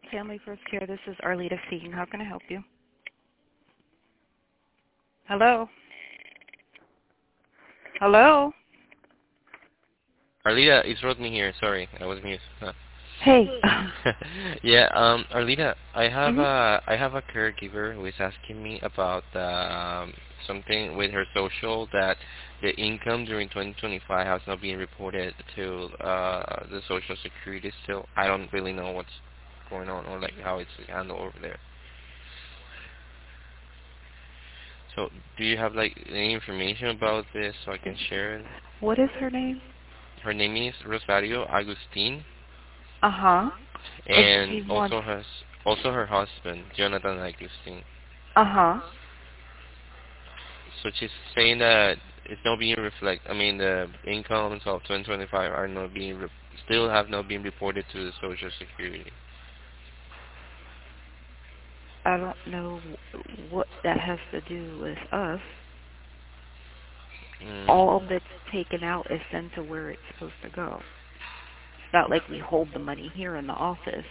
Family First Care. This is Arlita speaking. How can I help you? Hello? Hello? Arlita, it's Rodney here. Sorry, I was mute. Hey. Yeah, Arlita, Mhm. I have a caregiver who is asking me about something with her social that the income during 2025 has not been reported to the Social Security still. I don't really know what's going on or like how it's handled over there. So, do you have like any information about this so I can share it? What is her name? Her name is Rosario Agustin, Uh-huh. And and she wants, also her husband, Jonathan Agustin. uh-huh. So she's saying that it's not being I mean, the incomes of 2025 are not being still have not been reported to the Social Security. I don't know what that has to do with us. Mm. All that's taken out is sent to where it's supposed to go. It's not like we hold the money here in the office.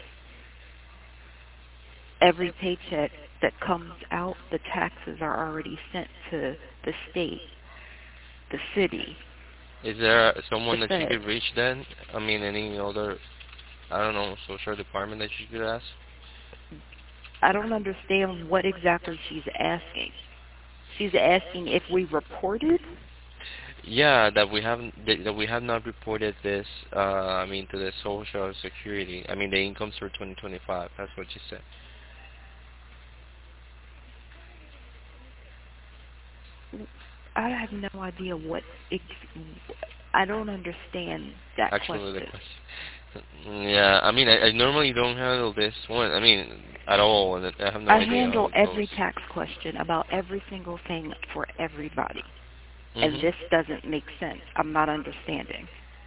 Every paycheck that comes out, the taxes are already sent to the state, the city, Is there the someone that she Fed. could reach then? I mean, any other, I don't know, social department that she could ask? I don't understand what exactly she's asking. She's asking if we reported? Yeah, that we have not reported this. I mean, to the Social Security. I mean, the incomes for 2025. That's what she said. I have no idea what. I don't understand that Actually, the question. question. Yeah, I mean, I normally don't handle this one. I mean, at all, and I have no I idea how handle it goes. every tax question about every single thing for everybody. And Mhm. this doesn't make sense. I'm not understanding.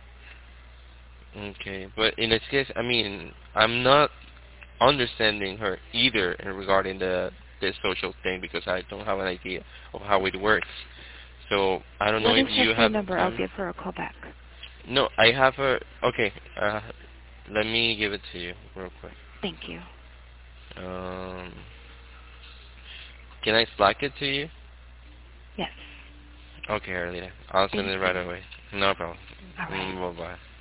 Okay, but in this case, I mean, I'm not understanding her either in regarding the social thing because I don't have an idea of how it works. So I don't know What if is her you have phone number? I'll some. give her a call back. No, I have her. Okay, let me give it to you real quick. Thank you. Um, can I Slack it to you? Yes. Okay, earlier. I'll send Thank it you. right away. No problem. All right. Bye bye.